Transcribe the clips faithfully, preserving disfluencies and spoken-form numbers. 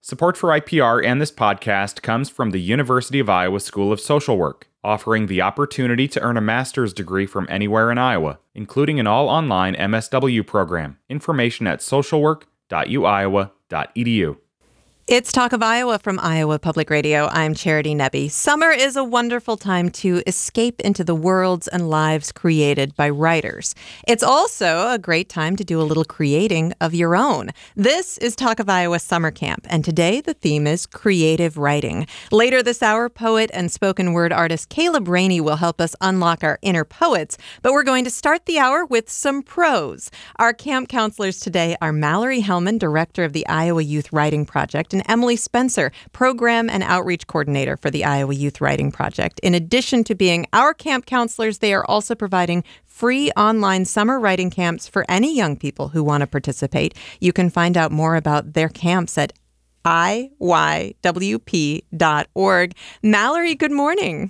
Support for I P R and this podcast comes from the University of Iowa School of Social Work, offering the opportunity to earn a master's degree from anywhere in Iowa, including an all-online M S W program. Information at social work dot u iowa dot e d u. It's Talk of Iowa from Iowa Public Radio. I'm Charity Nebbe. Summer is a wonderful time to escape into the worlds and lives created by writers. It's also a great time to do a little creating of your own. This is Talk of Iowa Summer Camp, and today the theme is creative writing. Later this hour, poet and spoken word artist Caleb Rainey will help us unlock our inner poets, but we're going to start the hour with some prose. Our camp counselors today are Mallory Hellman, director of the Iowa Youth Writing Project, and Emily Spencer, Program and Outreach Coordinator for the Iowa Youth Writing Project. In addition to being our camp counselors, they are also providing free online summer writing camps for any young people who want to participate. You can find out more about their camps at i y w p dot org. Mallory, good morning.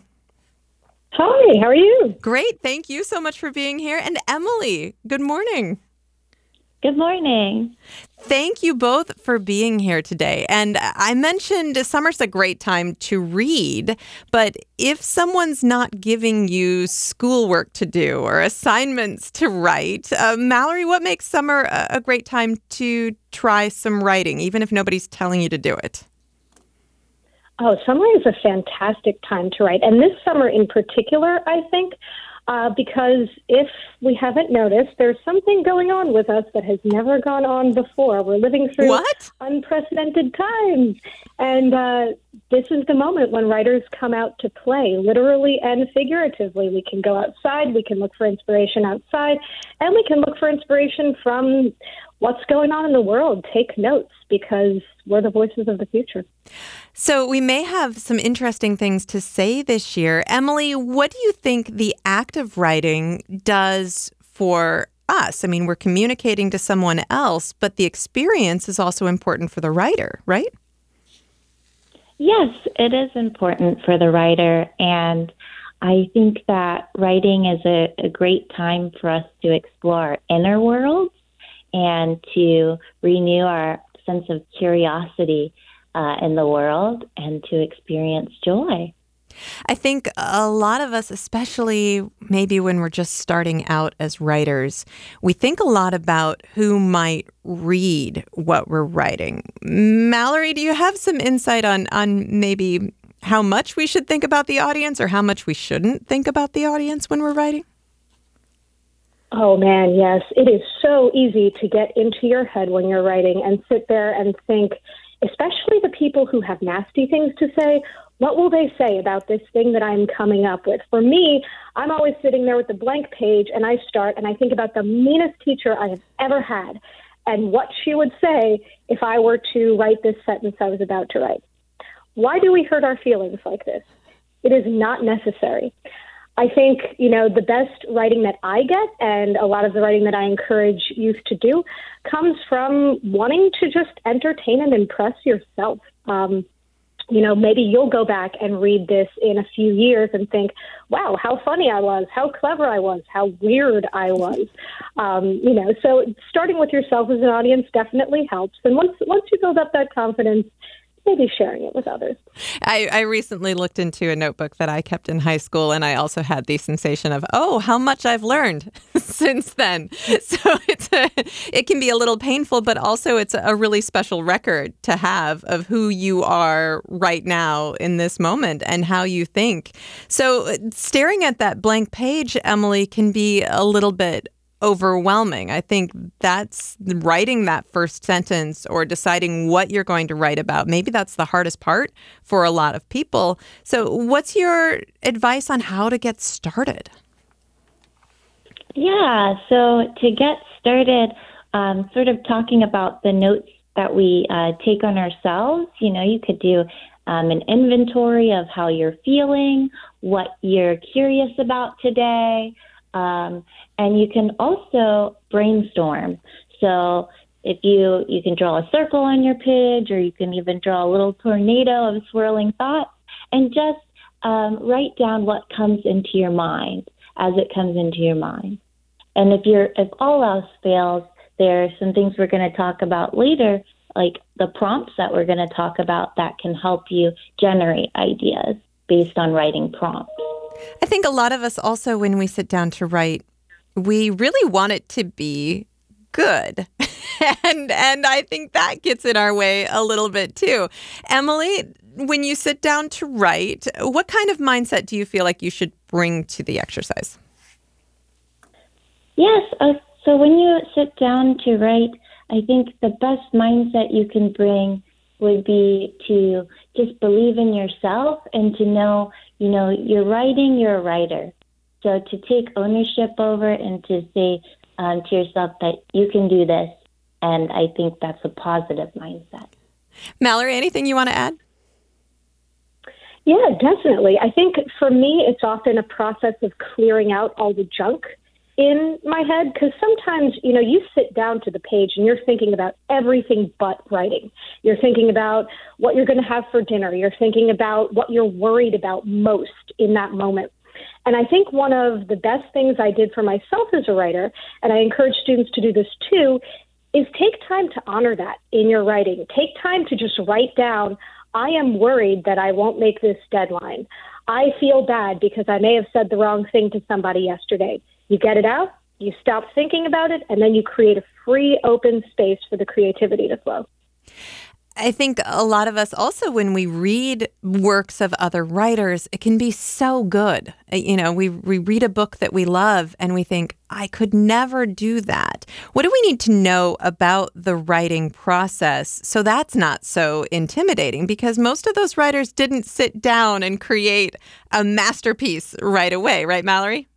Hi, how are you? Great. Thank you so much for being here. And Emily, good morning. Good morning. Thank you both for being here today. And I mentioned summer's a great time to read, but if someone's not giving you schoolwork to do or assignments to write, uh, Mallory, what makes summer a, a great time to try some writing, even if nobody's telling you to do it? Oh, summer is a fantastic time to write. And this summer in particular, I think, Uh, because if we haven't noticed, there's something going on with us that has never gone on before. We're living through what? unprecedented times. And uh, this is the moment when writers come out to play, literally and figuratively. We can go outside, we can look for inspiration outside, and we can look for inspiration from what's going on in the world. Take notes, because we're the voices of the future. So we may have some interesting things to say this year. Emily, what do you think the act of writing does for us? I mean, we're communicating to someone else, but the experience is also important for the writer, right? Yes, it is important for the writer. And I think that writing is a, a great time for us to explore our inner worlds and to renew our sense of curiosity uh, in the world and to experience joy. I think a lot of us, especially maybe when we're just starting out as writers, we think a lot about who might read what we're writing. Mallory, do you have some insight on, on maybe how much we should think about the audience or how much we shouldn't think about the audience when we're writing? Oh, man, yes. It is so easy to get into your head when you're writing and sit there and think, especially the people who have nasty things to say, what will they say about this thing that I'm coming up with? For me, I'm always sitting there with a blank page, and I start, and I think about the meanest teacher I have ever had and what she would say if I were to write this sentence I was about to write. Why do we hurt our feelings like this? It is not necessary. I think, you know, the best writing that I get, and a lot of the writing that I encourage youth to do, comes from wanting to just entertain and impress yourself. Um, you know, maybe you'll go back and read this in a few years and think, wow, how funny I was, how clever I was, how weird I was. Um, you know, so starting with yourself as an audience definitely helps. And once once you build up that confidence, maybe sharing it with others. I, I recently looked into a notebook that I kept in high school, and I also had the sensation of, oh, how much I've learned since then. So it's a, it can be a little painful, but also it's a really special record to have of who you are right now in this moment and how you think. So staring at that blank page, Emily, can be a little bit overwhelming. I think that's writing that first sentence or deciding what you're going to write about. Maybe that's the hardest part for a lot of people. So what's your advice on how to get started? Yeah, so to get started, um, sort of talking about the notes that we uh, take on ourselves, you know, you could do um, an inventory of how you're feeling, what you're curious about today, Um, and you can also brainstorm. So if you, you can draw a circle on your page, or you can even draw a little tornado of swirling thoughts, and just um, write down what comes into your mind as it comes into your mind. And if you're, if all else fails, there are some things we're going to talk about later like the prompts that we're going to talk about that can help you generate ideas based on writing prompts. I think a lot of us also, when we sit down to write, we really want it to be good. and and I think that gets in our way a little bit too. Emily, when you sit down to write, what kind of mindset do you feel like you should bring to the exercise? Yes. Uh, so when you sit down to write, I think the best mindset you can bring would be to just believe in yourself and to know, you know, you're writing, you're a writer. So to take ownership over and to say um, to yourself that you can do this. And I think that's a positive mindset. Mallory, anything you want to add? Yeah, definitely. I think for me, it's often a process of clearing out all the junk in my head, because sometimes, you know, you sit down to the page and you're thinking about everything but writing. You're thinking about what you're going to have for dinner. You're thinking about what you're worried about most in that moment. And I think one of the best things I did for myself as a writer, and I encourage students to do this too, is take time to honor that in your writing. Take time to just write down, I am worried that I won't make this deadline. I feel bad because I may have said the wrong thing to somebody yesterday. You get it out, you stop thinking about it, and then you create a free, open space for the creativity to flow. I think a lot of us also, when we read works of other writers, it can be so good. You know, we, we read a book that we love and we think, I could never do that. What do we need to know about the writing process so that's not so intimidating? Because most of those writers didn't sit down and create a masterpiece right away, right, Mallory?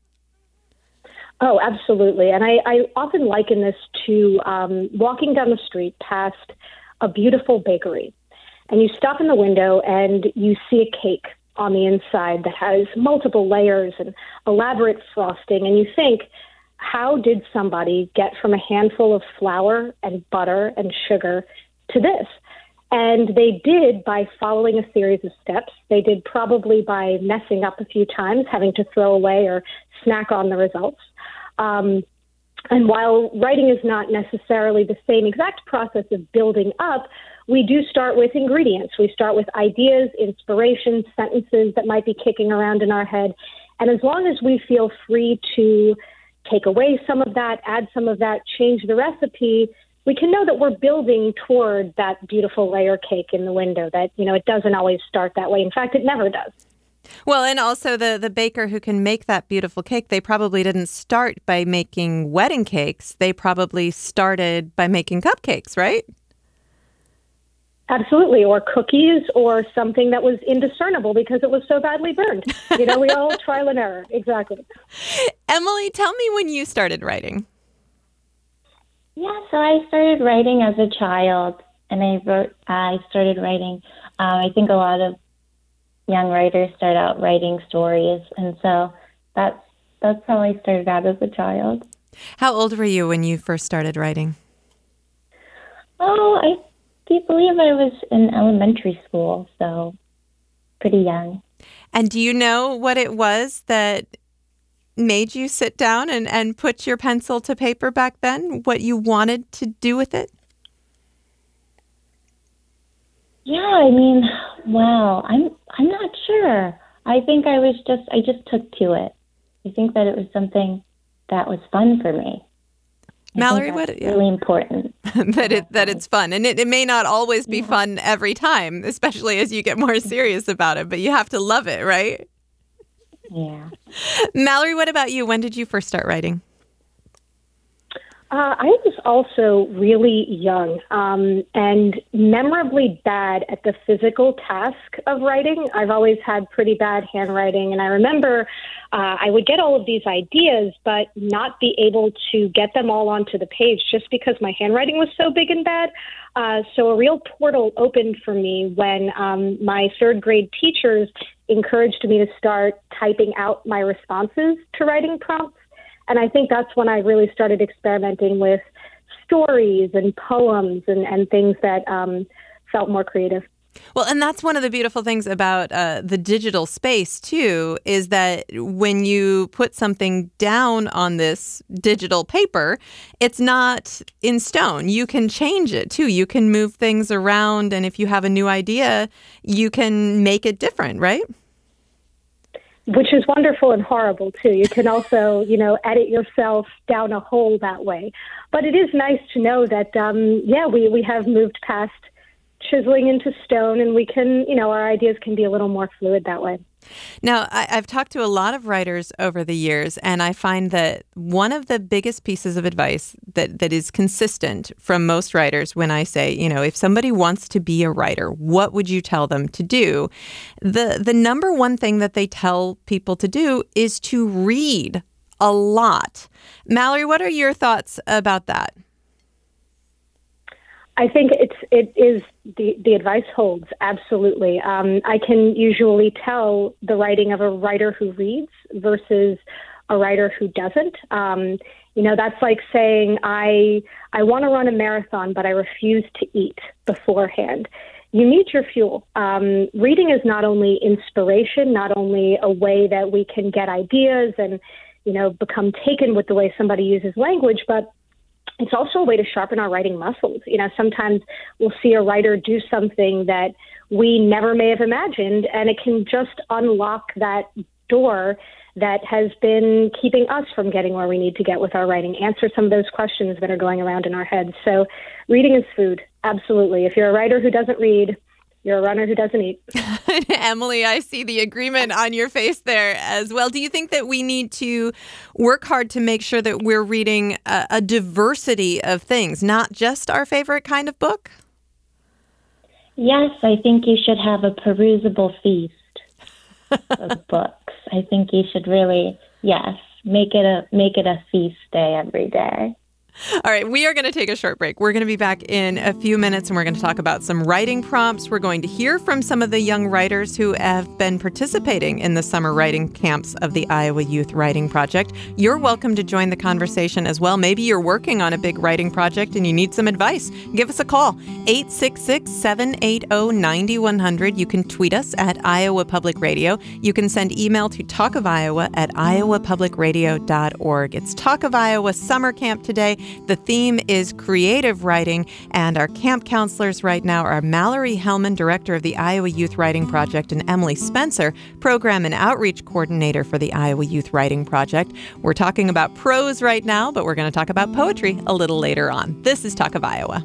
Oh, absolutely. And I, I often liken this to um, walking down the street past a beautiful bakery, and you stop in the window and you see a cake on the inside that has multiple layers and elaborate frosting, and you think, how did somebody get from a handful of flour and butter and sugar to this? And they did by following a series of steps. They did probably by messing up a few times, having to throw away or snack on the results. Um, and while writing is not necessarily the same exact process of building up, we do start with ingredients. We start with ideas, inspirations, sentences that might be kicking around in our head. And as long as we feel free to take away some of that, add some of that, change the recipe, we can know that we're building toward that beautiful layer cake in the window, that, you know, it doesn't always start that way. In fact, it never does. Well, and also the, the baker who can make that beautiful cake, they probably didn't start by making wedding cakes. They probably started by making cupcakes, right? Absolutely, or cookies, or something that was indiscernible because it was so badly burned. You know, we all trial and error. Exactly. Emily, tell me when you started writing. Yeah, so I started writing as a child, and I wrote. I started writing. Um, I think a lot of young writers start out writing stories, and so that's that's how I started out as a child. How old were you when you first started writing? Oh, I do believe I was in elementary school, so pretty young. And do you know what it was that made you sit down and, and put your pencil to paper back then? What you wanted to do with it? Yeah, I mean, wow, I'm I'm not sure. I think I was just I just took to it. I think that it was something that was fun for me. I Mallory, what? Yeah. Really important that it that it's fun, and it, it may not always be yeah. fun every time, especially as you get more serious about it. But you have to love it, right? Yeah. Mallory, what about you? When did you first start writing? Uh, I was also really young um, and memorably bad at the physical task of writing. I've always had pretty bad handwriting, and I remember uh, I would get all of these ideas, but not be able to get them all onto the page just because my handwriting was so big and bad. Uh, so a real portal opened for me when um, my third grade teachers encouraged me to start typing out my responses to writing prompts. And I think that's when I really started experimenting with stories and poems and, and things that um, felt more creative. Well, and that's one of the beautiful things about uh, the digital space, too, is that when you put something down on this digital paper, it's not in stone. You can change it, too. You can move things around. And if you have a new idea, you can make it different, right? Which is wonderful and horrible, too. You can also, you know, edit yourself down a hole that way. But it is nice to know that, um, yeah, we, we have moved past chiseling into stone, and we can, you know, our ideas can be a little more fluid that way. Now, I, I've talked to a lot of writers over the years, and I find that one of the biggest pieces of advice that, that is consistent from most writers when I say, you know, if somebody wants to be a writer, what would you tell them to do? The, the number one thing that they tell people to do is to read a lot. Mallory, what are your thoughts about that? I think it's it is the the advice holds absolutely. Um, I can usually tell the writing of a writer who reads versus a writer who doesn't. Um, you know, that's like saying I I want to run a marathon, but I refuse to eat beforehand. You need your fuel. Um, reading is not only inspiration, not only a way that we can get ideas and, you know, become taken with the way somebody uses language, but it's also a way to sharpen our writing muscles. You know, sometimes we'll see a writer do something that we never may have imagined, and it can just unlock that door that has been keeping us from getting where we need to get with our writing, answer some of those questions that are going around in our heads. So reading is food. Absolutely. If you're a writer who doesn't read, you're a runner who doesn't eat. Emily, I see the agreement on your face there as well. Do you think that we need to work hard to make sure that we're reading a, a diversity of things, not just our favorite kind of book? Yes, I think you should have a perusable feast of books. I think you should really, yes, make it a make it a feast day every day. All right, we are going to take a short break. We're going to be back in a few minutes, and we're going to talk about some writing prompts. We're going to hear from some of the young writers who have been participating in the summer writing camps of the Iowa Youth Writing Project. You're welcome to join the conversation as well. Maybe you're working on a big writing project and you need some advice. Give us a call, eight six six, seven eight zero, nine one zero zero. You can tweet us at Iowa Public Radio. You can send email to talkofiowa at iowa public radio dot org. It's Talk of Iowa Summer Camp today. The theme is creative writing, and our camp counselors right now are Mallory Hellman, director of the Iowa Youth Writing Project, and Emily Spencer, program and outreach coordinator for the Iowa Youth Writing Project. We're talking about prose right now, but we're going to talk about poetry a little later on. This is Talk of Iowa.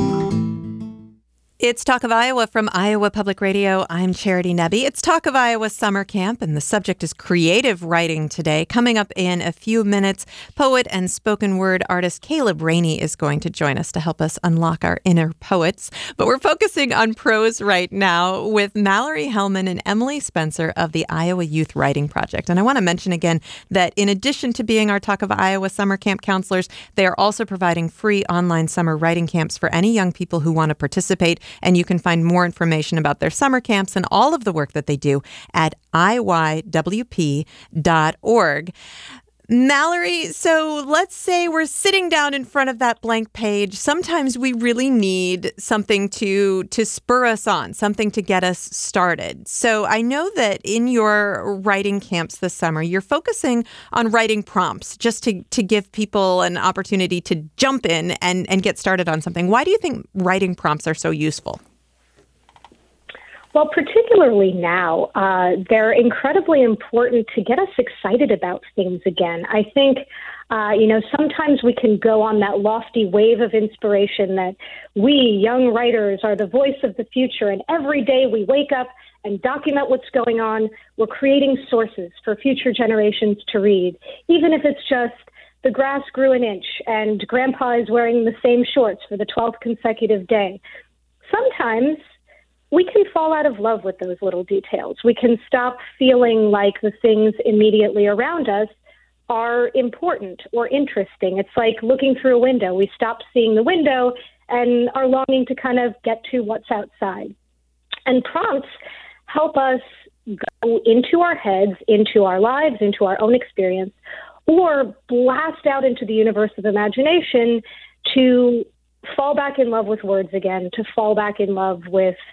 It's Talk of Iowa from Iowa Public Radio. I'm Charity Nebbe. It's Talk of Iowa Summer Camp, and the subject is creative writing today. Coming up in a few minutes, poet and spoken word artist Caleb Rainey is going to join us to help us unlock our inner poets. But we're focusing on prose right now with Mallory Hellman and Emily Spencer of the Iowa Youth Writing Project. And I want to mention again that in addition to being our Talk of Iowa Summer Camp counselors, they are also providing free online summer writing camps for any young people who want to participate. And you can find more information about their summer camps and all of the work that they do at I Y W P dot org. Mallory, so let's say we're sitting down in front of that blank page. Sometimes we really need something to to spur us on, something to get us started. So I know that in your writing camps this summer, you're focusing on writing prompts just to, to give people an opportunity to jump in and, and get started on something. Why do you think writing prompts are so useful? Well, particularly now, uh, they're incredibly important to get us excited about things again. I think, uh, you know, sometimes we can go on that lofty wave of inspiration that we, young writers, are the voice of the future, and every day we wake up and document what's going on. We're creating sources for future generations to read, even if it's just the grass grew an inch and Grandpa is wearing the same shorts for the twelfth consecutive day. Sometimes we can fall out of love with those little details. We can stop feeling like the things immediately around us are important or interesting. It's like looking through a window. We stop seeing the window and are longing to kind of get to what's outside. And prompts help us go into our heads, into our lives, into our own experience, or blast out into the universe of imagination to fall back in love with words again, to fall back in love with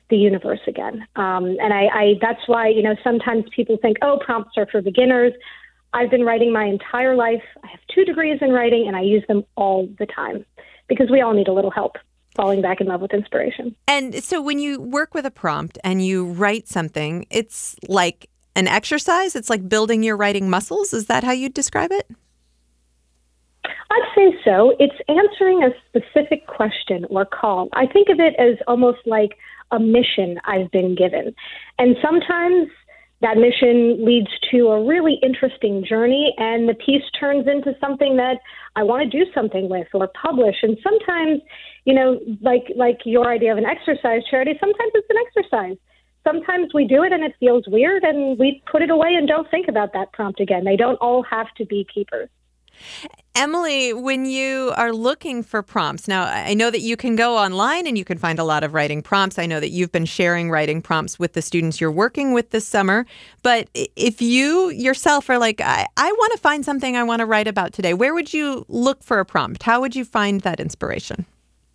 the universe again. Um, and I, I, that's why, you know, sometimes people think, oh, prompts are for beginners. I've been writing my entire life. I have two degrees in writing, and I use them all the time because we all need a little help falling back in love with inspiration. And so when you work with a prompt and you write something, it's like an exercise? It's like building your writing muscles? Is that how you'd describe it? I'd say so. It's answering a specific question or call. I think of it as almost like a mission I've been given. And sometimes that mission leads to a really interesting journey, and the piece turns into something that I want to do something with or publish. And sometimes, you know, like like your idea of an exercise, Charity, sometimes it's an exercise. Sometimes we do it and it feels weird, and we put it away and don't think about that prompt again. They don't all have to be keepers. Emily, when you are looking for prompts, now I know that you can go online and you can find a lot of writing prompts. I know that you've been sharing writing prompts with the students you're working with this summer. But if you yourself are like, I, I want to find something I want to write about today, where would you look for a prompt? How would you find that inspiration?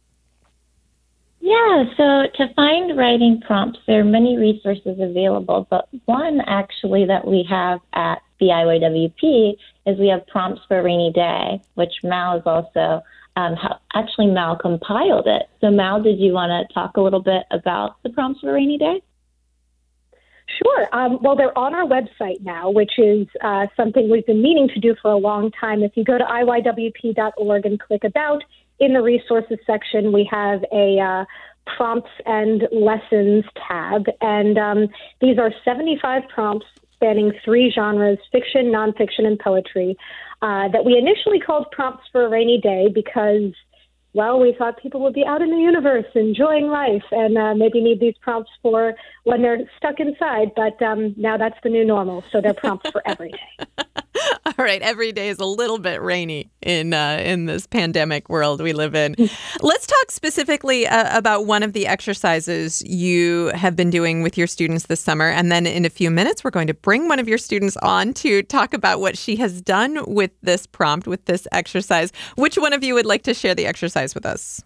Yeah, so to find writing prompts, there are many resources available, but one actually that we have at the I Y W P is we have Prompts for a Rainy Day, which Mal is also, um, actually Mal compiled it. So Mal, did you want to talk a little bit about the Prompts for a Rainy Day? Sure. Um, well, they're on our website now, which is uh, something we've been meaning to do for a long time. If you go to I Y W P dot org and click About, in the resources section, we have a uh, prompts and lessons tab. And um, these are seventy-five prompts spanning three genres, fiction, nonfiction, and poetry, uh, that we initially called Prompts for a Rainy Day because, well, we thought people would be out in the universe enjoying life and uh, maybe need these prompts for when they're stuck inside. But um, now that's the new normal. So they're prompts for every day. All right. Every day is a little bit rainy in uh, in this pandemic world we live in. Let's talk specifically uh, about one of the exercises you have been doing with your students this summer. And then in a few minutes, we're going to bring one of your students on to talk about what she has done with this prompt, with this exercise. Which one of you would like to share the exercise with us?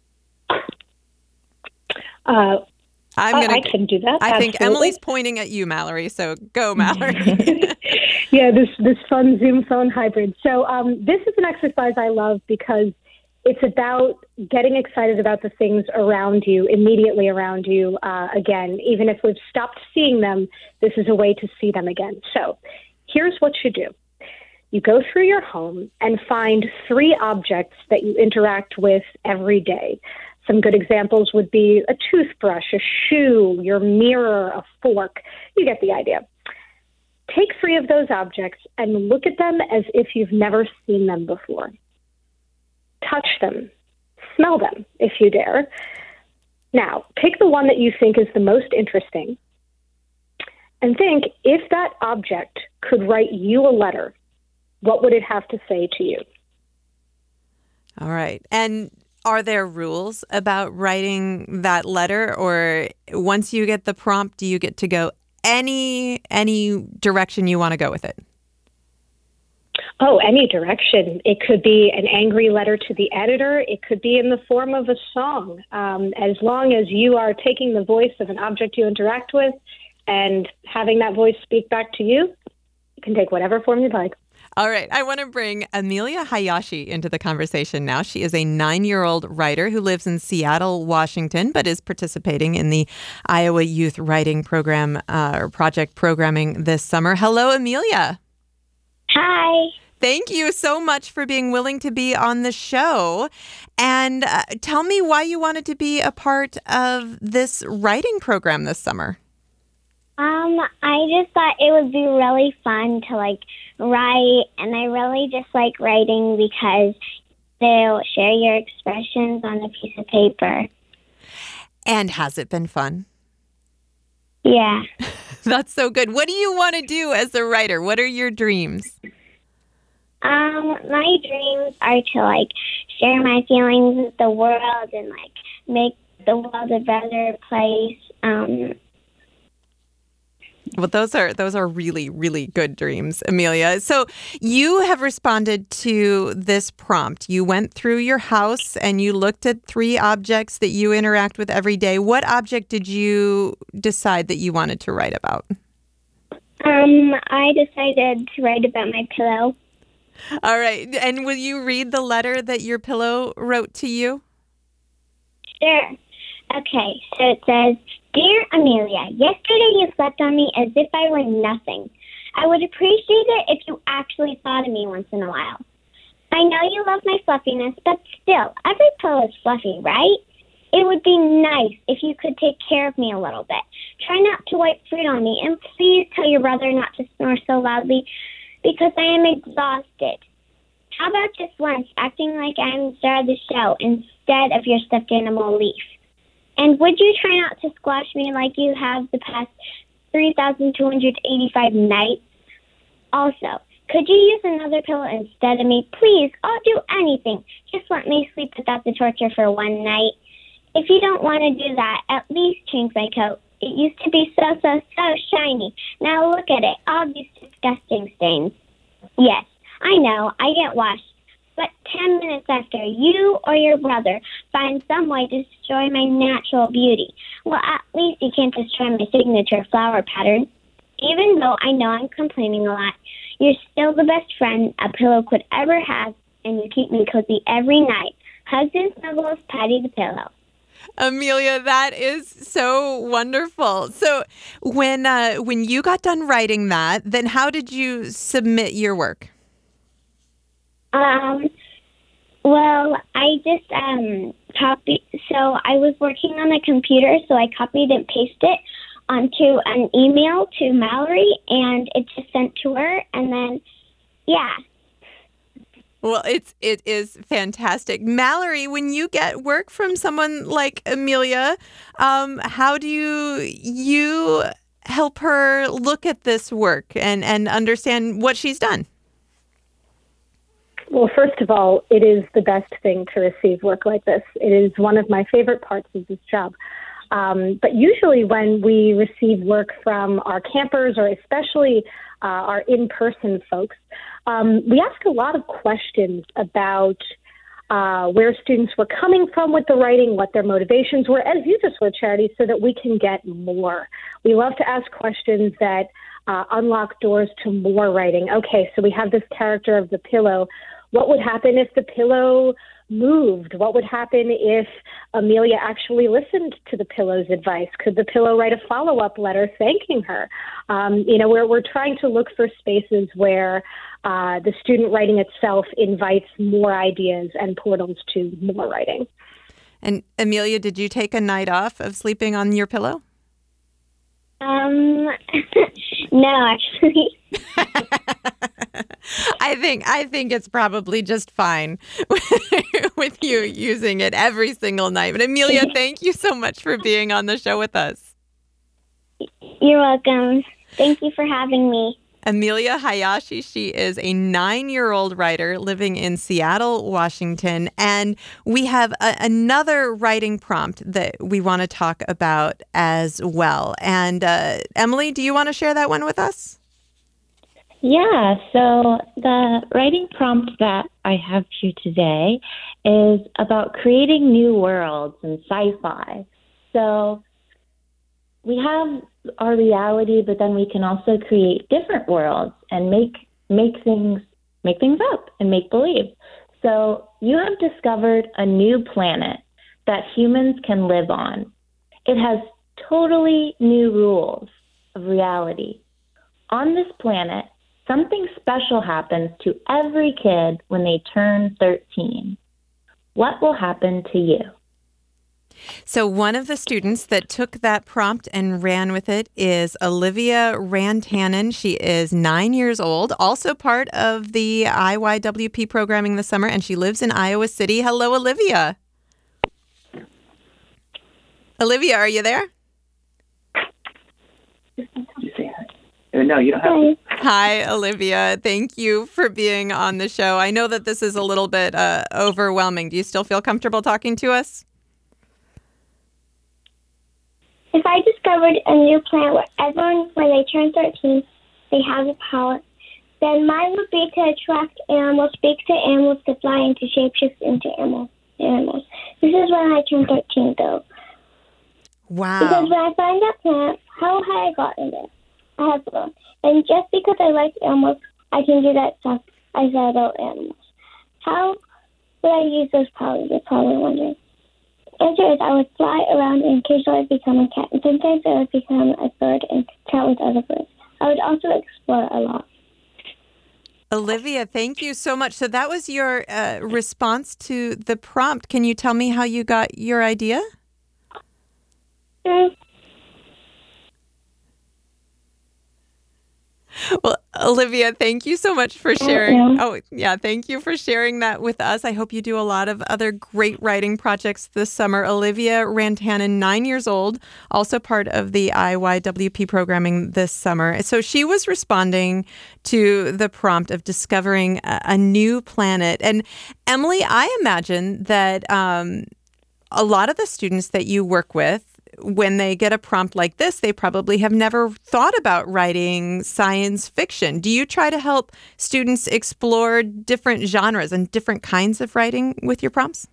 Uh, I'm gonna, I can do that. I Absolutely. think Emily's pointing at you, Mallory. So go, Mallory. Yeah, this this fun Zoom phone hybrid. So um, this is an exercise I love because it's about getting excited about the things around you, immediately around you. Uh, again, even if we've stopped seeing them, this is a way to see them again. So here's what you do. You go through your home and find three objects that you interact with every day. Some good examples would be a toothbrush, a shoe, your mirror, a fork. You get the idea. Take three of those objects and look at them as if you've never seen them before. Touch them. Smell them, if you dare. Now, pick the one that you think is the most interesting and think, if that object could write you a letter, what would it have to say to you? All right. And are there rules about writing that letter, or once you get the prompt, do you get to go any any direction you want to go with it? Oh, any direction. It could be an angry letter to the editor. It could be in the form of a song. Um, as long as you are taking the voice of an object you interact with and having that voice speak back to you, you can take whatever form you'd like. All right. I want to bring Amelia Hayashi into the conversation now. She is a nine-year-old writer who lives in Seattle, Washington, but is participating in the Iowa Youth Writing Program uh, or Project Programming this summer. Hello, Amelia. Hi. Thank you so much for being willing to be on the show. And uh, tell me why you wanted to be a part of this writing program this summer. Um, I just thought it would be really fun to, like, write, and I really just like writing because they'll share your expressions on a piece of paper. And has it been fun? Yeah. That's so good. What do you want to do as a writer? What are your dreams? Um, my dreams are to, like, share my feelings with the world and, like, make the world a better place. Um, Well, those are those are really, really good dreams, Amelia. So you have responded to this prompt. You went through your house and you looked at three objects that you interact with every day. What object did you decide that you wanted to write about? Um, I decided to write about my pillow. All right. And will you read the letter that your pillow wrote to you? Sure. Okay, so it says, Dear Amelia, yesterday you slept on me as if I were nothing. I would appreciate it if you actually thought of me once in a while. I know you love my fluffiness, but still, every pillow is fluffy, right? It would be nice if you could take care of me a little bit. Try not to wipe fruit on me, and please tell your brother not to snore so loudly because I am exhausted. How about just once acting like I'm the star of the show instead of your stuffed animal Leaf? And would you try not to squash me like you have the past three thousand two hundred eighty-five nights? Also, could you use another pillow instead of me? Please, I'll do anything. Just let me sleep without the torture for one night. If you don't want to do that, at least change my coat. It used to be so, so, so shiny. Now look at it, all these disgusting stains. Yes, I know, I get washed. But ten minutes after, you or your brother find some way to destroy my natural beauty. Well, at least you can't destroy my signature flower pattern. Even though I know I'm complaining a lot, you're still the best friend a pillow could ever have, and you keep me cozy every night. Hugs and snuggles, Patty the pillow. Amelia, that is so wonderful. So when uh, when you got done writing that, then how did you submit your work? Um, well, I just, um, copied, so I was working on a computer, so I copied and pasted it onto an email to Mallory, and it just sent to her, and then, yeah. Well, it's, it is fantastic. Mallory, when you get work from someone like Amelia, um, how do you, you help her look at this work and, and understand what she's done? Well, first of all, it is the best thing to receive work like this. It is one of my favorite parts of this job. Um, but usually when we receive work from our campers or especially uh, our in-person folks, um, we ask a lot of questions about uh, where students were coming from with the writing, what their motivations were, as you just were, Charity, so that we can get more. We love to ask questions that uh, unlock doors to more writing. Okay, so we have this character of the pillow. What would happen if the pillow moved? What would happen if Amelia actually listened to the pillow's advice? Could the pillow write a follow-up letter thanking her? Um, you know, we're, we're trying to look for spaces where uh, the student writing itself invites more ideas and portals to more writing. And Amelia, did you take a night off of sleeping on your pillow? Um, no, actually. I think I think it's probably just fine with you using it every single night. But Amelia, thank you so much for being on the show with us. You're welcome. Thank you for having me. Amelia Hayashi, she is a nine-year-old writer living in Seattle, Washington. And we have a, another writing prompt that we want to talk about as well. And uh, Emily, do you want to share that one with us? Yeah, so the writing prompt that I have here today is about creating new worlds in sci-fi. So we have our reality, but then we can also create different worlds and make make things make things up and make believe. So you have discovered a new planet that humans can live on. It has totally new rules of reality. On this planet, something special happens to every kid when they turn thirteen. What will happen to you? So one of the students that took that prompt and ran with it is Olivia Rantanen. She is nine years old, also part of the I Y W P programming this summer, and she lives in Iowa City. Hello, Olivia. Olivia, are you there? No, you don't have to. Hi, Olivia. Thank you for being on the show. I know that this is a little bit uh, overwhelming. Do you still feel comfortable talking to us? if I discovered a new plant where everyone, when they turn thirteen, they have the power, then mine would be to attract animals, speak to animals, to fly, and to shapeshift into animals. animals. This is when I turn thirteen, though. Wow. Because when I find that plant, how had I gotten there? I have grown. And just because I like animals, I can do that stuff I said about animals. How would I use those powers? You're probably wondering. Answer is I would fly around and occasionally I'd become a cat. And sometimes I would become a bird and chat with other birds. I would also explore a lot. Olivia, thank you so much. So that was your uh, response to the prompt. Can you tell me how you got your idea? Mm. Well, Olivia, thank you so much for sharing. Oh, yeah, thank you for sharing that with us. I hope you do a lot of other great writing projects this summer. Olivia Rantanen, nine years old, also part of the I Y W P programming this summer. So she was responding to the prompt of discovering a, a new planet. And Emily, I imagine that um, a lot of the students that you work with, when they get a prompt like this, they probably have never thought about writing science fiction. Do you try to help students explore different genres and different kinds of writing with your prompts?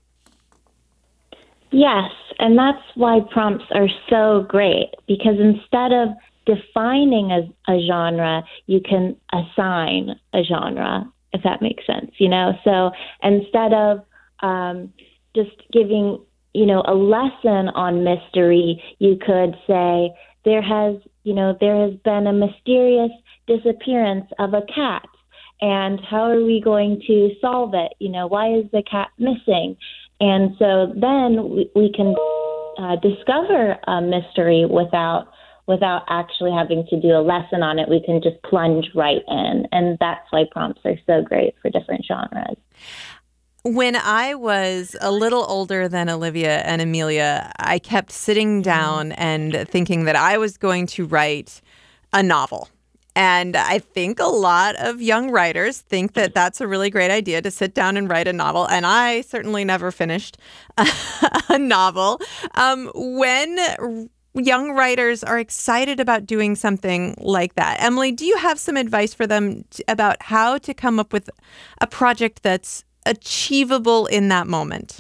Yes, and that's why prompts are so great, because instead of defining a, a genre, you can assign a genre, if that makes sense, you know? So instead of um, just giving you know, a lesson on mystery, you could say there has, you know, there has been a mysterious disappearance of a cat. And how are we going to solve it? You know, why is the cat missing? And so then we, we can uh, discover a mystery without without actually having to do a lesson on it. We can just plunge right in. And that's why prompts are so great for different genres. When I was a little older than Olivia and Amelia, I kept sitting down and thinking that I was going to write a novel. And I think a lot of young writers think that that's a really great idea to sit down and write a novel. And I certainly never finished a, a novel. Um, when young writers are excited about doing something like that, Emily, do you have some advice for them t- about how to come up with a project that's achievable in that moment?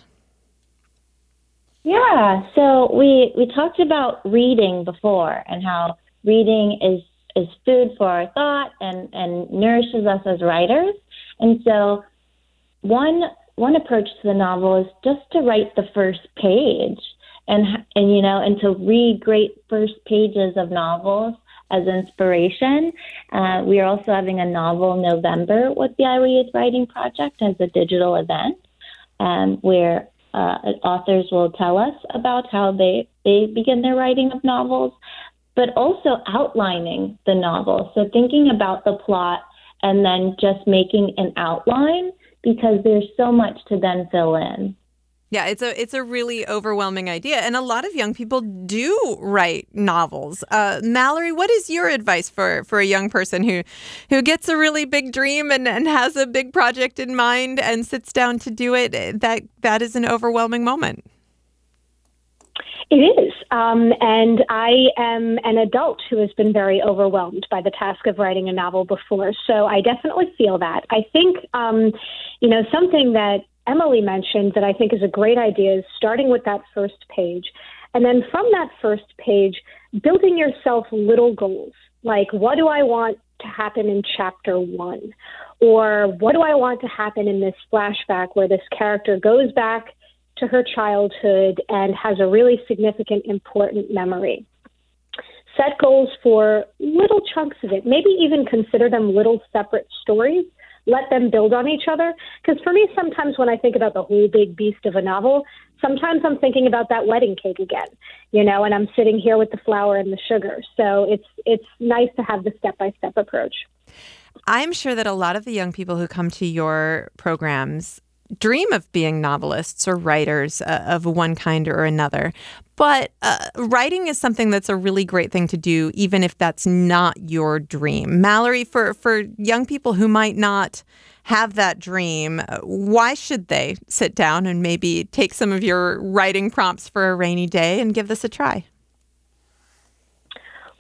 Yeah, so we we talked about reading before and how reading is is food for our thought and, and nourishes us as writers. And so one one approach to the novel is just to write the first page and and you know and to read great first pages of novels as inspiration. Uh, we are also having a novel November with the Iowa Youth Writing Project as a digital event um, where uh, authors will tell us about how they, they begin their writing of novels, but also outlining the novel. So thinking about the plot and then just making an outline, because there's so much to then fill in. Yeah, it's a it's a really overwhelming idea. And a lot of young people do write novels. Uh, Mallory, what is your advice for, for a young person who, who gets a really big dream and, and has a big project in mind and sits down to do it? That that is an overwhelming moment. It is. Um, and I am an adult who has been very overwhelmed by the task of writing a novel before. So I definitely feel that. I think, um, you know, something that Emily mentioned that I think is a great idea is starting with that first page. And then from that first page, building yourself little goals. Like, what do I want to happen in chapter one? Or what do I want to happen in this flashback where this character goes back to her childhood and has a really significant, important memory? Set goals for little chunks of it. Maybe even consider them little separate stories. Let them build on each other. Because for me, sometimes when I think about the whole big beast of a novel, sometimes I'm thinking about that wedding cake again, you know, and I'm sitting here with the flour and the sugar. So it's it's nice to have the step-by-step approach. I'm sure that a lot of the young people who come to your programs dream of being novelists or writers uh, of one kind or another. But uh, writing is something that's a really great thing to do, even if that's not your dream. Mallory, for, for young people who might not have that dream, why should they sit down and maybe take some of your writing prompts for a rainy day and give this a try?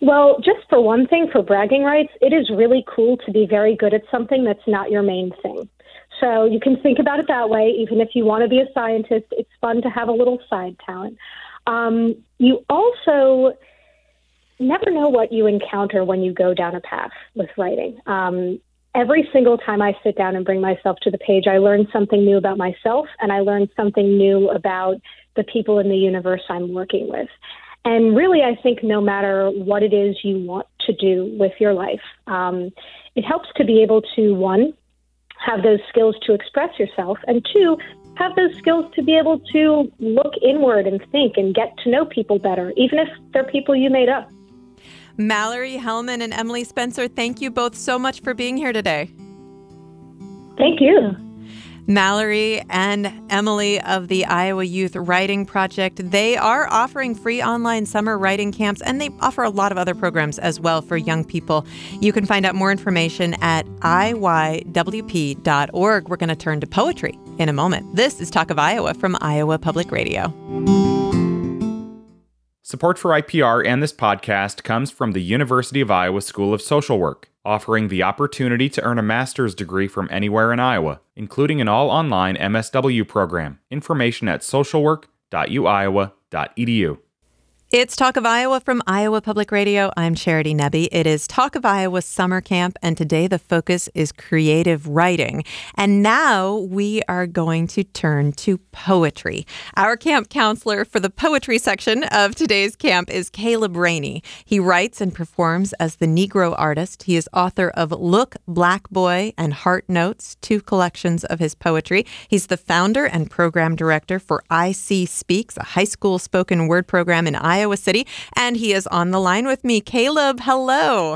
Well, just for one thing, for bragging rights, it is really cool to be very good at something that's not your main thing. So you can think about it that way. Even if you want to be a scientist, it's fun to have a little side talent. Um, you also never know what you encounter when you go down a path with writing. Um, every single time I sit down and bring myself to the page, I learn something new about myself, and I learn something new about the people in the universe I'm working with. And really, I think no matter what it is you want to do with your life, um, it helps to be able to, one, have those skills to express yourself, and two, have those skills to be able to look inward and think and get to know people better, even if they're people you made up. Mallory Hellman and Emily Spencer, thank you both so much for being here today. Thank you. Mallory and Emily of the Iowa Youth Writing Project, they are offering free online summer writing camps, and they offer a lot of other programs as well for young people. You can find out more information at I Y W P dot org. We're going to turn to poetry in a moment. This is Talk of Iowa from Iowa Public Radio. Support for I P R and this podcast comes from the University of Iowa School of Social Work, offering the opportunity to earn a master's degree from anywhere in Iowa, including an all-online M S W program. Information at social work dot u iowa dot e d u. It's Talk of Iowa from Iowa Public Radio. I'm Charity Nebbe. It is Talk of Iowa Summer Camp, and today the focus is creative writing. And now we are going to turn to poetry. Our camp counselor for the poetry section of today's camp is Caleb Rainey. He writes and performs as the Negro artist. He is author of Look, Black Boy, and Heart Notes, two collections of his poetry. He's the founder and program director for I C Speaks, a high school spoken word program in Iowa. Iowa City, and he is on the line with me. Caleb, hello.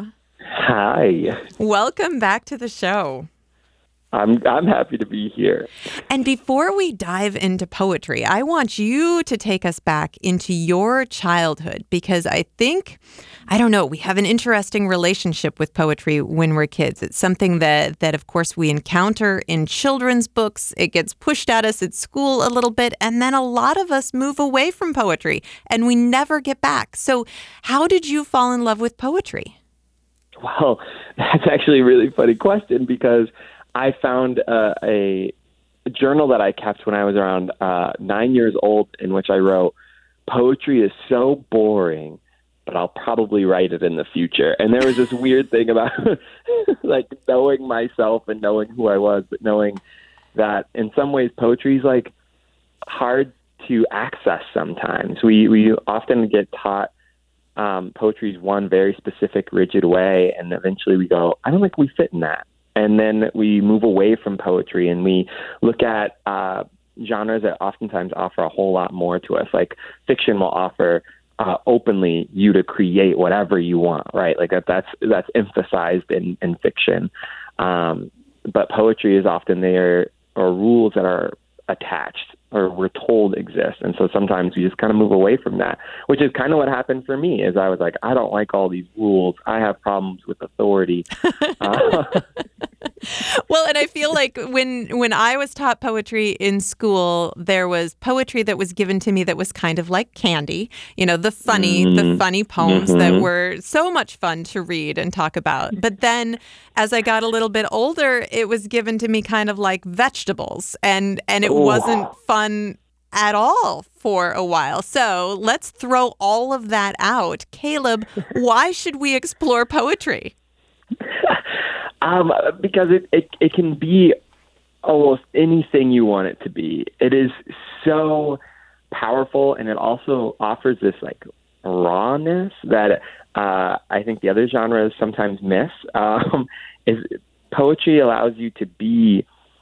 Hi. Welcome back to the show. I'm I'm happy to be here. And before we dive into poetry, I want you to take us back into your childhood, because I think, I don't know, we have an interesting relationship with poetry when we're kids. It's something that, that of course, we encounter in children's books. It gets pushed at us at school a little bit, and then a lot of us move away from poetry, and we never get back. So how did you fall in love with poetry? Well, that's actually a really funny question, because I found uh, a journal that I kept when I was around uh, nine years old, in which I wrote, "Poetry is so boring, but I'll probably write it in the future." And there was this weird thing about like knowing myself and knowing who I was, but knowing that in some ways poetry is like hard to access sometimes. We, we often get taught um, poetry is one very specific, rigid way, and eventually we go, I don't think we fit in that. And then we move away from poetry and we look at uh, genres that oftentimes offer a whole lot more to us. Like fiction will offer uh, openly you to create whatever you want, right? Like that, that's that's emphasized in, in fiction. Um, but poetry is often there are rules that are attached or we're told exist. And so sometimes we just kind of move away from that, which is kind of what happened for me. Is I was like, I don't like all these rules. I have problems with authority. uh, Well, and I feel like when when I was taught poetry in school, there was poetry that was given to me that was kind of like candy, you know, the funny, mm-hmm. the funny poems mm-hmm. that were so much fun to read and talk about. But then as I got a little bit older, it was given to me kind of like vegetables, and, and it Ooh. wasn't fun at all for a while. So let's throw all of that out. Caleb, why should we explore poetry? Um, because it, it, it can be almost anything you want it to be. It is so powerful, and it also offers this like rawness that uh, I think the other genres sometimes miss. Um, is poetry allows you to be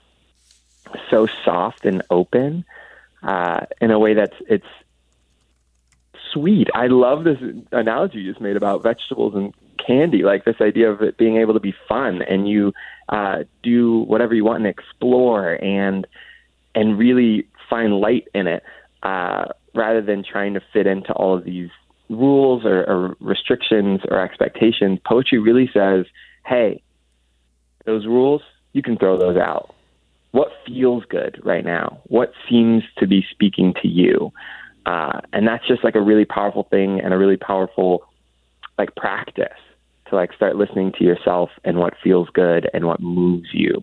so soft and open uh, in a way that's it's sweet. I love this analogy you just made about vegetables and candy, like this idea of it being able to be fun, and you uh, do whatever you want and explore and and really find light in it, uh, rather than trying to fit into all of these rules or, or restrictions or expectations. Poetry really says, hey, those rules, you can throw those out. What feels good right now? What seems to be speaking to you? Uh, and that's just like a really powerful thing and a really powerful like practice to like start listening to yourself and what feels good and what moves you.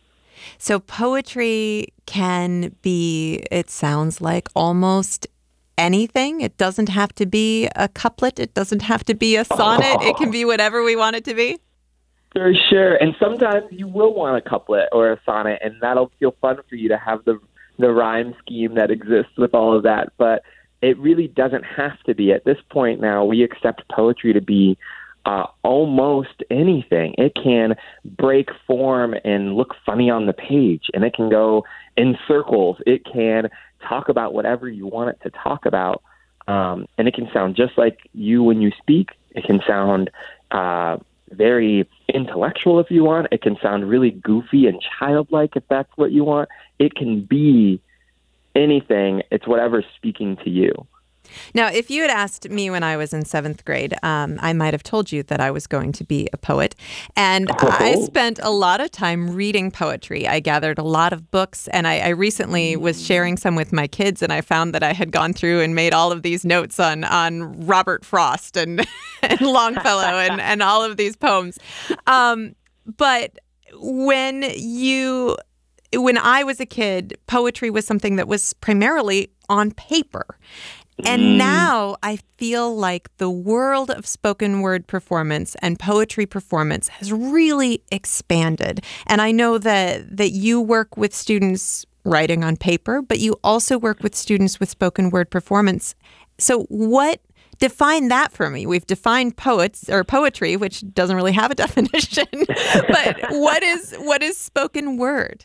So poetry can be, it sounds like, almost anything. It doesn't have to be a couplet. It doesn't have to be a sonnet. Oh. It can be whatever we want it to be. For sure. And sometimes you will want a couplet or a sonnet, and that'll feel fun for you to have the the rhyme scheme that exists with all of that. But it really doesn't have to be. At this point now, we accept poetry to be uh, almost anything. It can break form and look funny on the page, and it can go in circles. It can talk about whatever you want it to talk about, um, and it can sound just like you when you speak. It can sound uh, very intellectual if you want. It can sound really goofy and childlike if that's what you want. It can be anything. It's whatever's speaking to you. Now, if you had asked me when I was in seventh grade, um, I might have told you that I was going to be a poet. And oh. I spent a lot of time reading poetry. I gathered a lot of books, and I, I recently was sharing some with my kids, and I found that I had gone through and made all of these notes on, on Robert Frost and, and Longfellow and, and all of these poems. Um, but when you... When I was a kid, poetry was something that was primarily on paper. And mm. now I feel like the world of spoken word performance and poetry performance has really expanded. And I know that that you work with students writing on paper, but you also work with students with spoken word performance. So what define that for me? We've defined poets or poetry, which doesn't really have a definition. But what is what is spoken word?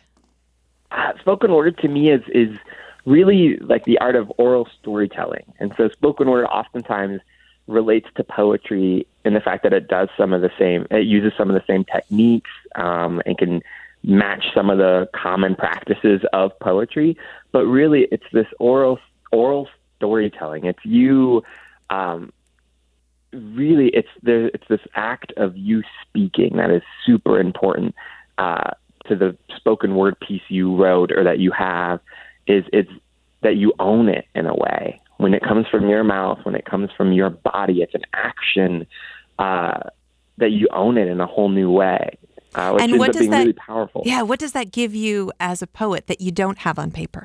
Uh, spoken word to me is is really like the art of oral storytelling. And so spoken word oftentimes relates to poetry in the fact that it does some of the same, it uses some of the same techniques um, and can match some of the common practices of poetry. But really, it's this oral oral storytelling. It's you, um, really, it's there. It's this act of you speaking that is super important uh to the spoken word piece you wrote or that you have, is it's that you own it in a way. When it comes from your mouth, when it comes from your body, it's an action uh, that you own it in a whole new way, uh, which and ends what up does being that, really powerful. Yeah, what does that give you as a poet that you don't have on paper?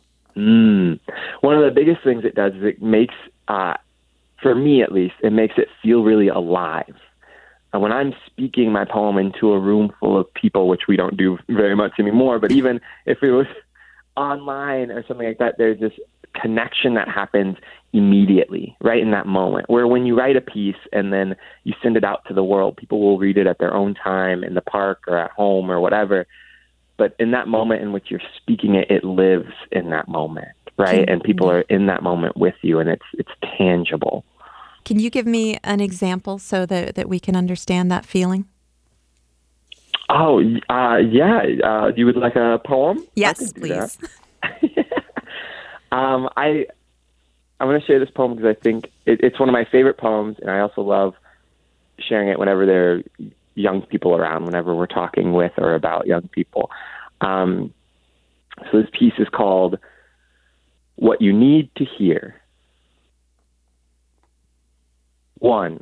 Mm. One of the biggest things it does is it makes, uh, for me at least, it makes it feel really alive. When I'm speaking my poem into a room full of people, which we don't do very much anymore, but even if it was online or something like that, there's this connection that happens immediately, right in that moment, where when you write a piece and then you send it out to the world, people will read it at their own time in the park or at home or whatever. But in that moment in which you're speaking it, it lives in that moment, right? And people are in that moment with you, and it's it's tangible. Can you give me an example so that, that we can understand that feeling? Oh, uh, yeah. Uh, you would like a poem? Yes, please. um, I, I'm going to share this poem because I think it, it's one of my favorite poems, and I also love sharing it whenever there are young people around, whenever we're talking with or about young people. Um, so this piece is called What You Need to Hear. One,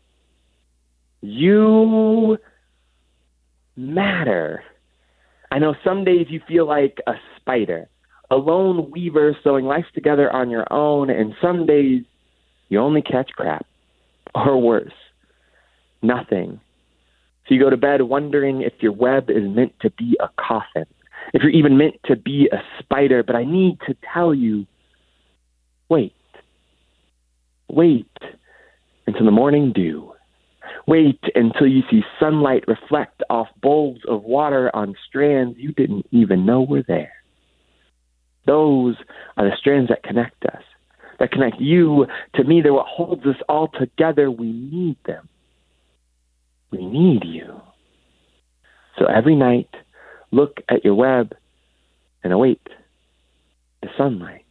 you matter. I know some days you feel like a spider, a lone weaver sewing life together on your own, and some days you only catch crap, or worse, nothing. So you go to bed wondering if your web is meant to be a coffin, if you're even meant to be a spider, but I need to tell you, wait, wait. Until the morning dew. Wait until you see sunlight reflect off bowls of water on strands you didn't even know were there. Those are the strands that connect us, that connect you to me. They're what holds us all together. We need them. We need you. So every night, look at your web and await the sunlight.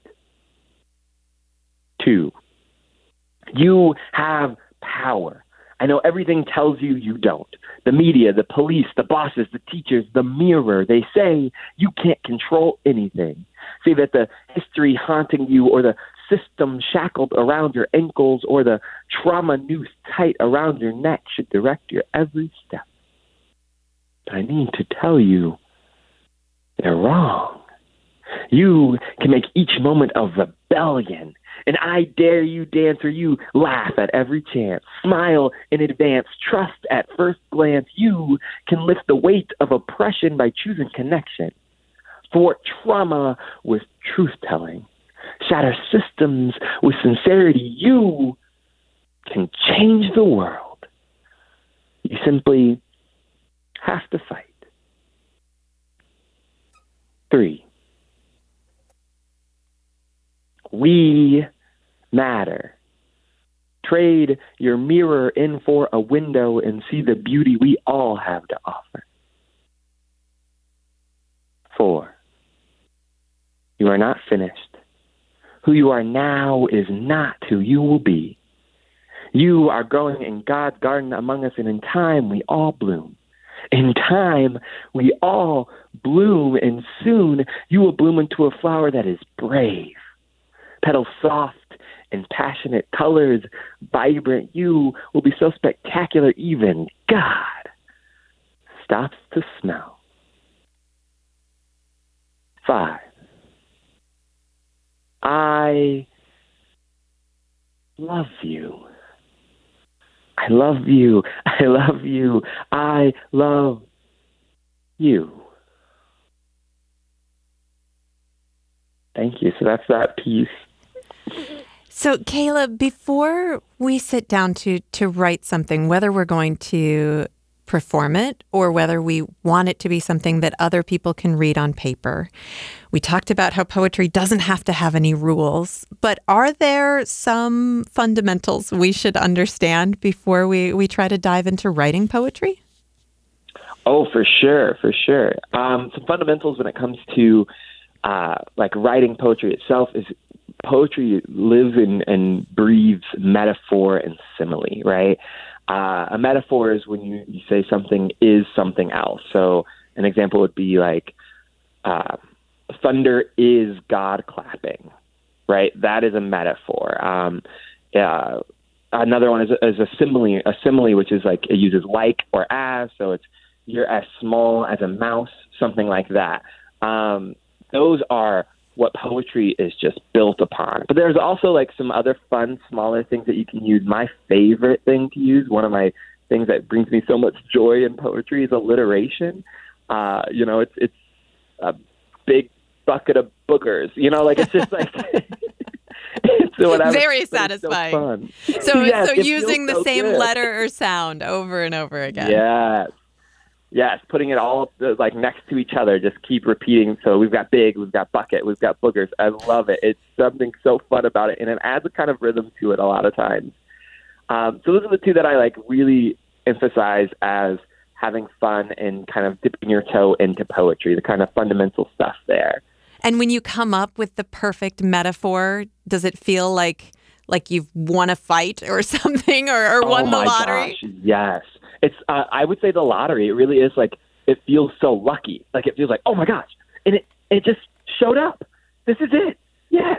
Two. You have power. I know everything tells you you don't. The media, the police, the bosses, the teachers, the mirror, they say you can't control anything. Say that the history haunting you or the system shackled around your ankles or the trauma noose tight around your neck should direct your every step. But I need to tell you, they're wrong. You can make each moment a rebellion, and I dare you dance or you laugh at every chance. Smile in advance, trust at first glance. You can lift the weight of oppression by choosing connection. Thwart trauma with truth-telling. Shatter systems with sincerity. You can change the world. You simply have to fight. Three. We matter. Trade your mirror in for a window and see the beauty we all have to offer. Four. You are not finished. Who you are now is not who you will be. You are growing in God's garden among us, and in time we all bloom. In time, we all bloom, and soon you will bloom into a flower that is brave. Petals soft and passionate, colors vibrant. You will be so spectacular, even God stops to smell. Five. I love you. I love you. I love you. I love you. Thank you. So that's that piece. So, Caleb, before we sit down to to write something, whether we're going to perform it or whether we want it to be something that other people can read on paper, we talked about how poetry doesn't have to have any rules, but are there some fundamentals we should understand before we, we try to dive into writing poetry? Oh, for sure, for sure. Um, some fundamentals when it comes to uh, like writing poetry itself is poetry lives in, and breathes metaphor and simile, right? Uh, a metaphor is when you, you say something is something else. So an example would be like, uh, thunder is God clapping, right? That is a metaphor. Um, uh, another one is, is a simile, a simile, which is like it uses like or as. So it's you're as small as a mouse, something like that. Um, those are what poetry is just built upon. But there's also like some other fun, smaller things that you can use. My favorite thing to use, one of my things that brings me so much joy in poetry is alliteration. Uh, you know, it's it's a big bucket of boogers. You know, like it's just like it's whatever. Very satisfying. So fun. So, yes, so using the so same good. letter or sound over and over again. Yes. Yes, putting it all like next to each other, just keep repeating. So we've got big, we've got bucket, we've got boogers. I love it. It's something so fun about it, and it adds a kind of rhythm to it a lot of times. Um, so those are the two that I like really emphasize as having fun and kind of dipping your toe into poetry, the kind of fundamental stuff there. And when you come up with the perfect metaphor, does it feel like like you've won a fight or something, or, or won oh the lottery? Gosh, yes. It's, uh, I would say the lottery. It really is like, it feels so lucky. Like it feels like, oh my gosh. And it, it just showed up. This is it. Yes.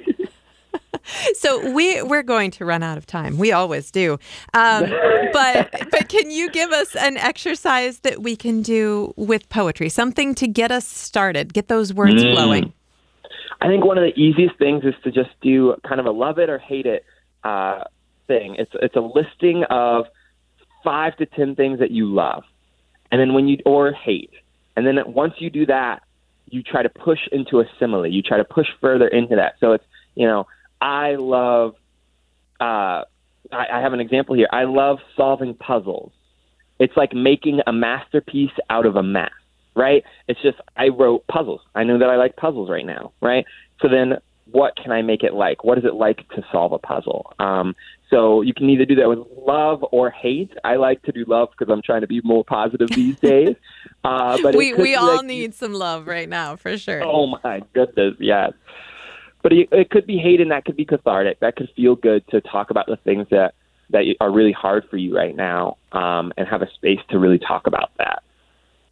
So we, we're going to run out of time. We always do. Um, but, but can you give us an exercise that we can do with poetry? Something to get us started, get those words mm. flowing. I think one of the easiest things is to just do kind of a love it or hate it uh, thing. It's, it's a listing of five to ten things that you love, and then when you or hate, and then once you do that, you try to push into a simile. You try to push further into that. So it's, you know, I love. Uh, I, I have an example here. I love solving puzzles. It's like making a masterpiece out of a mess, right? It's just I wrote puzzles. I know that I like puzzles right now, right? So then, what can I make it like? What is it like to solve a puzzle? Um, so you can either do that with love or hate. I like to do love because I'm trying to be more positive these days. Uh, but we we all like, need some love right now, for sure. Oh my goodness, yes. But it, it could be hate, and that could be cathartic. That could feel good to talk about the things that, that are really hard for you right now, um, and have a space to really talk about that.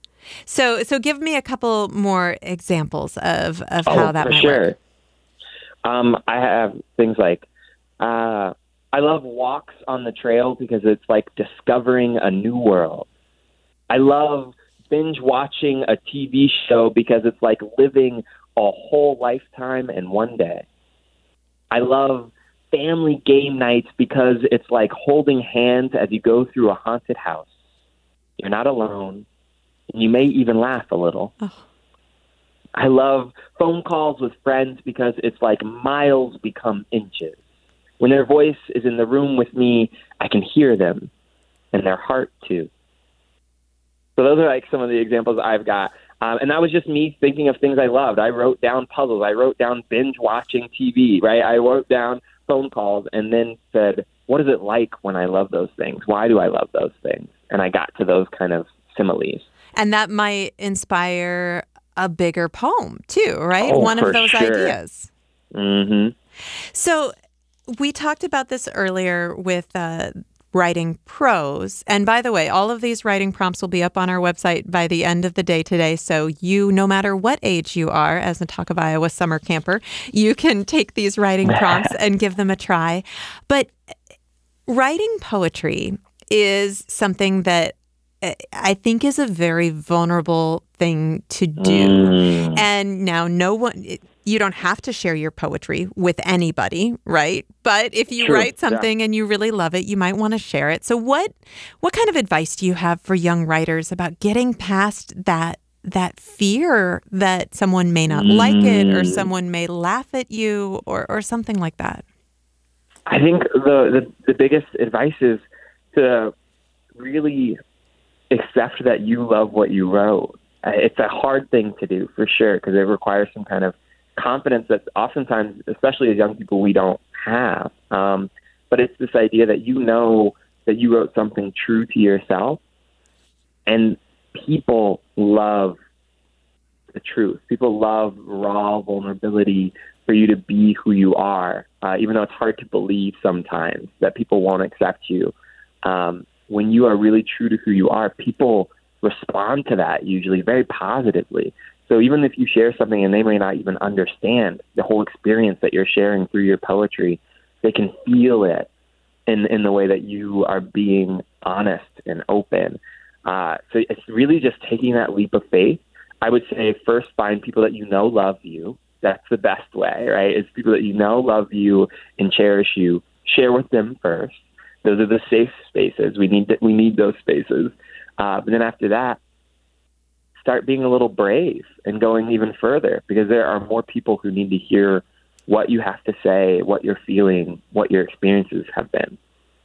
So so give me a couple more examples of, of oh, how that for might sure. work. Um, I have things like uh, I love walks on the trail because it's like discovering a new world. I love binge watching a T V show because it's like living a whole lifetime in one day. I love family game nights because it's like holding hands as you go through a haunted house. You're not alone. And you may even laugh a little. Oh. I love phone calls with friends because it's like miles become inches. When their voice is in the room with me, I can hear them and their heart too. So those are like some of the examples I've got. Um, and that was just me thinking of things I loved. I wrote down puzzles. I wrote down binge watching T V, right? I wrote down phone calls and then said, what is it like when I love those things? Why do I love those things? And I got to those kind of similes. And that might inspire a bigger poem too, right? Oh, One of those sure. ideas. Mm-hmm. So we talked about this earlier with uh, writing prose. And by the way, all of these writing prompts will be up on our website by the end of the day today. So you, no matter what age you are, as a Talk of Iowa summer camper, you can take these writing prompts and give them a try. But writing poetry is something that I think is a very vulnerable thing to do. Mm. And now no one, you don't have to share your poetry with anybody, right? But if you True. write something yeah. and you really love it, you might want to share it. So what what kind of advice do you have for young writers about getting past that that fear that someone may not mm. like it or someone may laugh at you or, or something like that? I think the, the, the biggest advice is to really accept that you love what you wrote. It's a hard thing to do for sure because it requires some kind of confidence that oftentimes, especially as young people, we don't have. Um, but it's this idea that you know that you wrote something true to yourself, and people love the truth. People love raw vulnerability for you to be who you are, uh, even though it's hard to believe sometimes that people won't accept you. Um, when you are really true to who you are, people respond to that usually very positively. So even if you share something and they may not even understand the whole experience that you're sharing through your poetry, they can feel it in, in the way that you are being honest and open. Uh, so it's really just taking that leap of faith. I would say first find people that you know love you. That's the best way, right? It's people that you know love you and cherish you. Share with them first. Those are the safe spaces. We need that. We need those spaces. Uh, but then after that, start being a little brave and going even further, because there are more people who need to hear what you have to say, what you're feeling, what your experiences have been.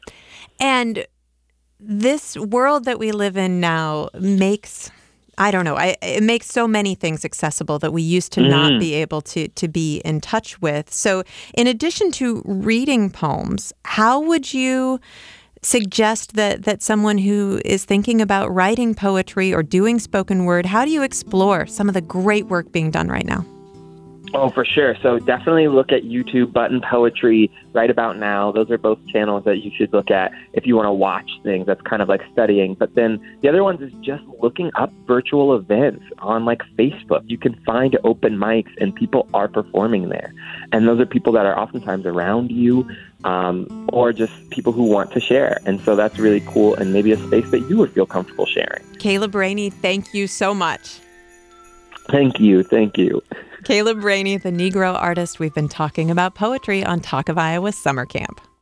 And this world that we live in now makes, I don't know, I, it makes so many things accessible that we used to mm. not be able to to be in touch with. So in addition to reading poems, how would you suggest that, that someone who is thinking about writing poetry or doing spoken word, how do you explore some of the great work being done right now? Oh, for sure. So definitely look at YouTube, Button Poetry, Right About Now. Those are both channels that you should look at if you want to watch things. That's kind of like studying. But then the other ones is just looking up virtual events on like Facebook. You can find open mics and people are performing there. And those are people that are oftentimes around you um, or just people who want to share. And so that's really cool and maybe a space that you would feel comfortable sharing. Caleb Rainey, thank you so much. Thank you. Thank you. Caleb Rainey, the Negro artist. We've been talking about poetry on Talk of Iowa Summer Camp.